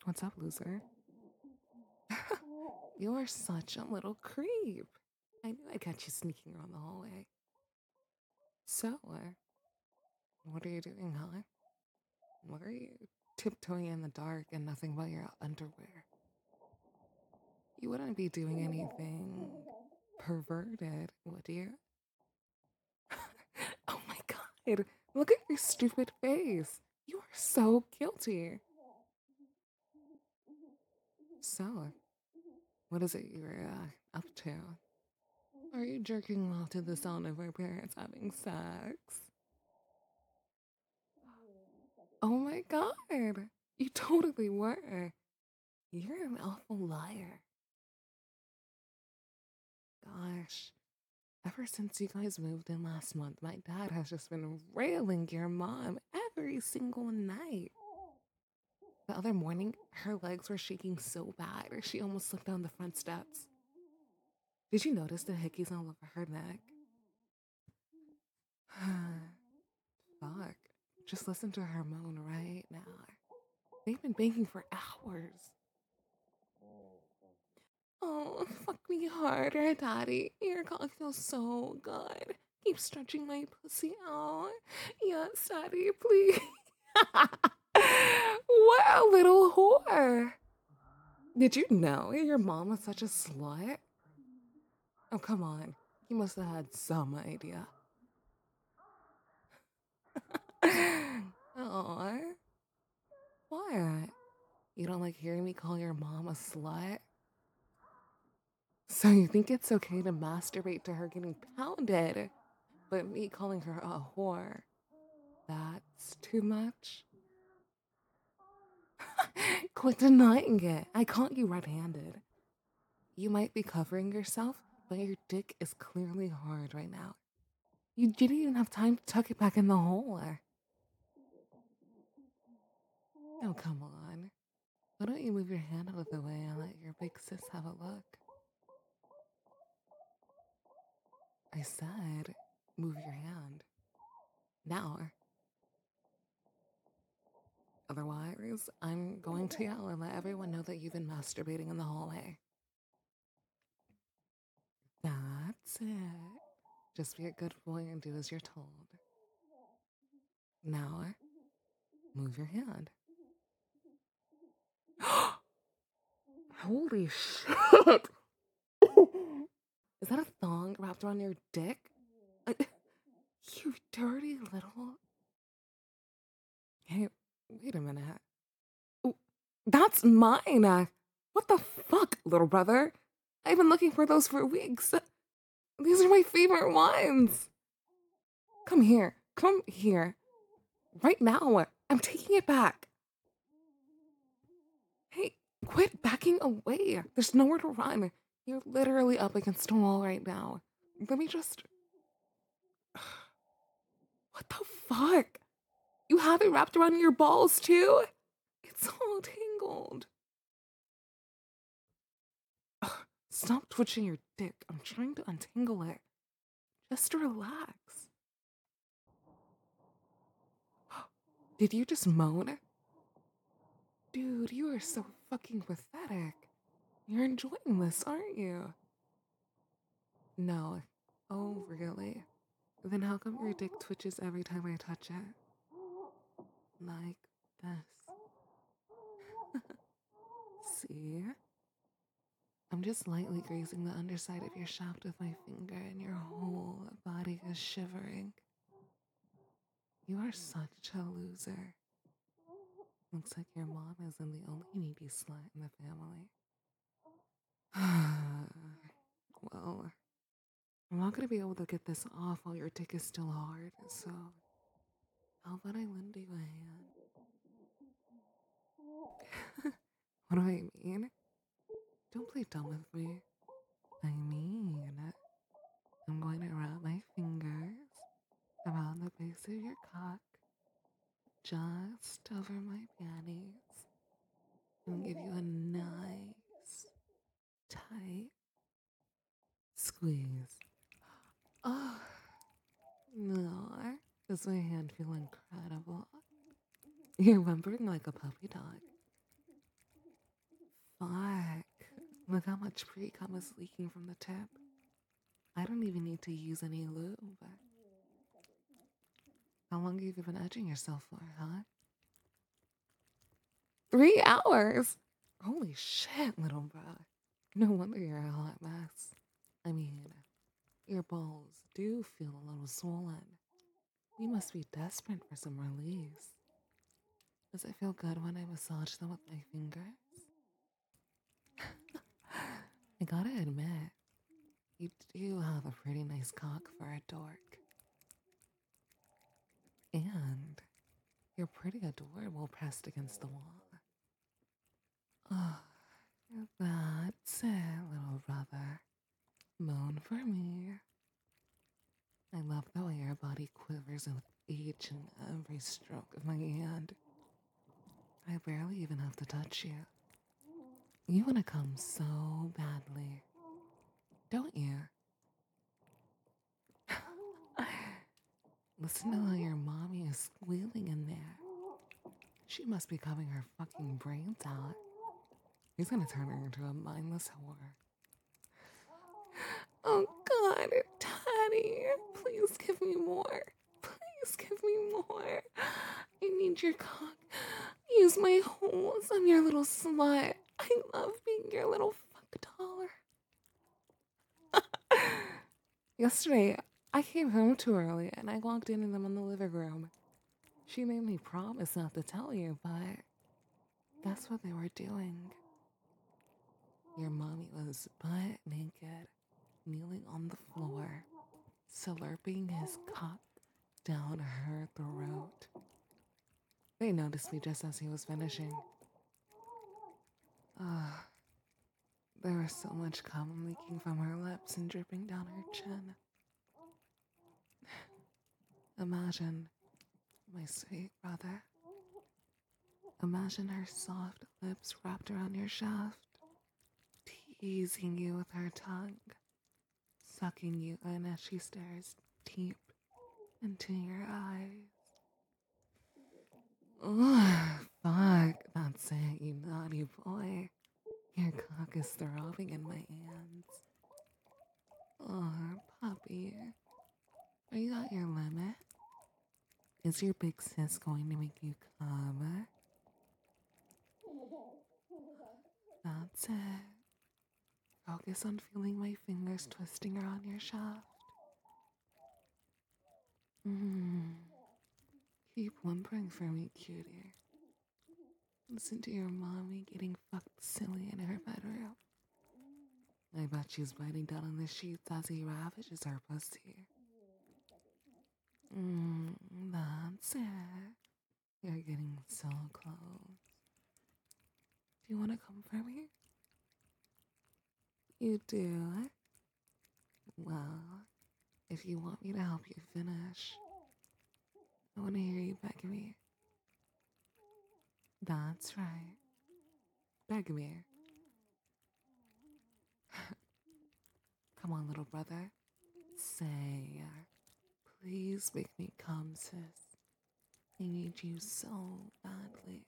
What's up, loser? You are such a little creep. I knew I'd catch you sneaking around the hallway. So, what are you doing, huh? Why are you tiptoeing in the dark and nothing but your underwear? You wouldn't be doing anything perverted, would you? Oh my god, look at your stupid face. You are so guilty. So, what is it you're up to? Are you jerking off to the sound of our parents having sex? Oh my god, you totally were. You're an awful liar. Gosh, ever since you guys moved in last month, my dad has just been railing your mom every single night. The other morning, her legs were shaking so bad, she almost slipped down the front steps. Did you notice the hickeys all over her neck? Fuck. Just listen to her moan right now. They've been banging for hours. Oh, fuck me harder, Daddy. Your cock feels so good. Keep stretching my pussy out. Yes, Daddy, please. What a little whore. Did you know your mom was such a slut? Oh, come on. You must have had some idea. Aw. What? You don't like hearing me call your mom a slut? So you think it's okay to masturbate to her getting pounded, but me calling her a whore, that's too much? Quit denying it. I caught you red-handed. You might be covering yourself, but your dick is clearly hard right now. You didn't even have time to tuck it back in the hole. Oh, come on. Why don't you move your hand out of the way and let your big sis have a look? I said, move your hand. Now. Otherwise, I'm going to yell and let everyone know that you've been masturbating in the hallway. That's it. Just be a good boy and do as you're told. Now, move your hand. Holy shit! Is that a thong wrapped around your dick? You dirty little... Hey, wait a minute. Ooh, that's mine! What the fuck, little brother? I've been looking for those for weeks. These are my favorite ones. Come here. Come here. Right now. I'm taking it back. Hey, quit backing away. There's nowhere to run. You're literally up against a wall right now. Let me just... What the fuck? You have it wrapped around your balls too? It's all tangled. Ugh, stop twitching your dick. I'm trying to untangle it. Just relax. Did you just moan? Dude, you are so fucking pathetic. You're enjoying this, aren't you? No. Oh, really? Then how come your dick twitches every time I touch it? Like this. See? I'm just lightly grazing the underside of your shaft with my finger and your whole body is shivering. You are such a loser. Looks like your mom isn't the only needy slut in the family. Well, I'm not gonna be able to get this off while your dick is still hard, so how about I lend you a hand? What do I mean? Don't play dumb with me. I mean, I'm going to wrap my fingers around the base of your cock, just over my panties, and give you a nice, tight squeeze. Oh, no, does my hand feel incredible? You're whimpering like a puppy dog. fuck. Look how much pre-cum is leaking from the tip. I don't even need to use any lube. How long have you been edging yourself for, huh? 3 hours? Holy shit, little bro. No wonder you're a hot mess. I mean, your balls do feel a little swollen. You must be desperate for some release. Does it feel good when I massage them with my fingers? I gotta admit, you do have a pretty nice cock for a dork. And you're pretty adorable pressed against the wall. Oh, that's it, little brother. Moan for me. I love the way your body quivers with each and every stroke of my hand. I barely even have to touch you. You want to come so badly, don't you? Listen to how your mommy is squealing in there. She must be coughing her fucking brains out. He's gonna turn her into a mindless whore. Oh God, Daddy, please give me more. Please give me more. I need your cock. Use my holes. I'm your little slut. I love being your little fuck dollar. Yesterday, I came home too early and I walked in them in the living room. She made me promise not to tell you, but guess what they were doing? Your mommy was butt naked, kneeling on the floor, slurping his cock down her throat. They noticed me just as he was finishing. Ah, there was so much cum leaking from her lips and dripping down her chin. Imagine, my sweet brother. Imagine her soft lips wrapped around your shaft, teasing you with her tongue, sucking you in as she stares deep into your eyes. Ugh, fuck, that's it, you naughty boy. Your cock is throbbing in my hands. Oh, puppy. Are you at your limit? Is your big sis going to make you come? That's it. Focus on feeling my fingers twisting around your shaft. Keep whimpering for me, cutie. Listen to your mommy getting fucked silly in her bedroom. I bet she's biting down on the sheets as he ravages her pussy. That's it. You're getting so close. Do you want to come for me? You do? Well, if you want me to help you finish, I want to hear you beg me. That's right. Beg me. Come on, little brother. Say, please make me come, sis. I need you so badly.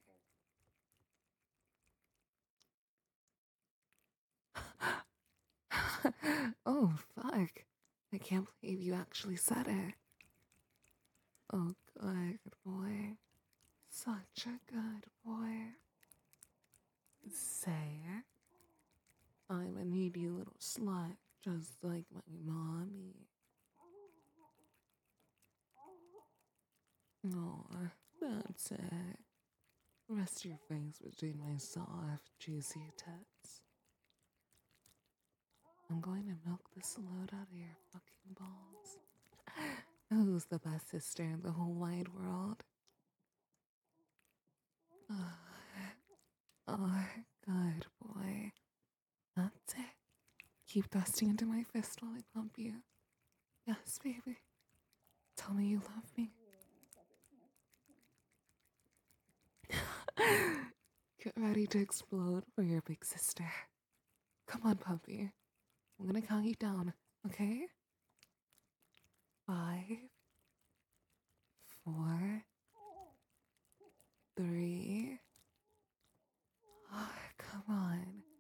Oh, fuck. I can't believe you actually said it. Oh, good boy. Such a good boy. Say, I'm a needy little slut, just like my mommy. Oh, that's it. Rest your face between my soft, juicy tits. I'm going to milk this load out of your fucking balls. Who's the best sister in the whole wide world? Oh, good boy. That's it. Keep thrusting into my fist while I pump you. Yes, baby. Tell me you love me. Get ready to explode for your big sister. Come on, puppy. I'm gonna count you down, okay? 5, 4, 3. Oh, come on.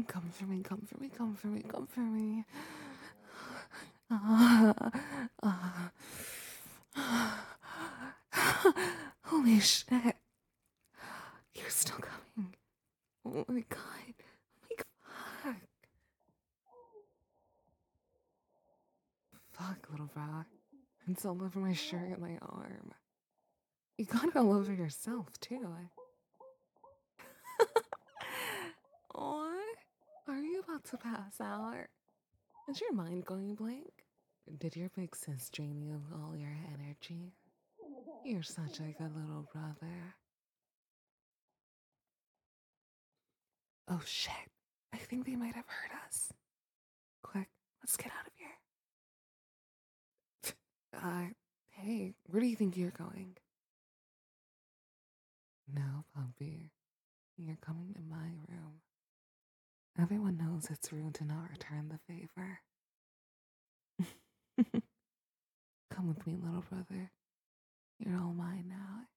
Come for me, come for me, come for me, come for me. Ah, ah, holy shit. You're still coming. Oh my god. Oh my god. Fuck, little bro. It's all over my shirt and my arm. You got it all over yourself, too. Or are you about to pass out? Is your mind going blank? Did your big sis drain you of all your energy? You're such a good little brother. Oh shit. I think they might have heard us. Quick, let's get out of here. Hey, where do you think you're going? No, puppy. You're coming to my room. Everyone knows it's rude to not return the favor. Come with me, little brother. You're all mine now.